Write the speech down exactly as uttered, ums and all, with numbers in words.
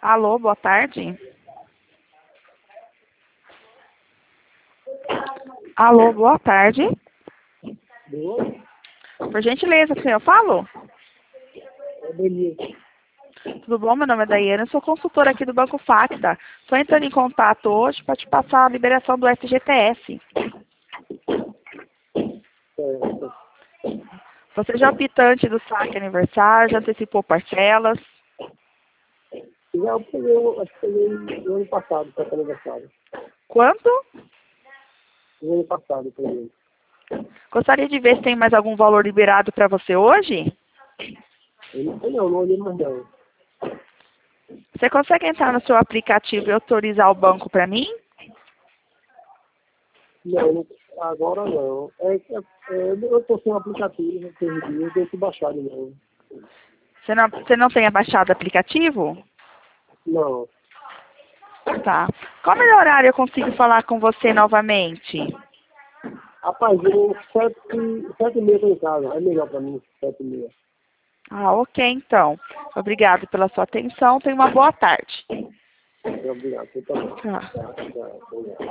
Alô, boa tarde. Alô, boa tarde. Boa. Por gentileza, quem eu falo? É bonito. Tudo bom? Meu nome é Daiane, eu sou consultora aqui do Banco Facta. Estou entrando em contato hoje para te passar a liberação do F G T S. Certo. Você já é optante do saque aniversário, já antecipou parcelas? Já eu peguei, eu acho que peguei no ano passado, para esse aniversário. Quanto? No ano passado, eu peguei. Gostaria de ver se tem mais algum valor liberado para você hoje? Eu não sei não, não olhei mais não. Você consegue entrar no seu aplicativo e autorizar o banco para mim? Não, não- agora não. É, é, é, eu estou sem o aplicativo, aquele dia, eu tenho que baixar de novo. Você não, você não tem baixado o aplicativo? Não. Tá. Qual o melhor horário eu consigo falar com você novamente? Rapaz, eu sete, sete e meia estou em casa, é melhor para mim, sete e meia. Ah, ok, então. Obrigado pela sua atenção. Tenha uma boa tarde. Obrigado, você também. Tchau. Tá, tá, obrigado.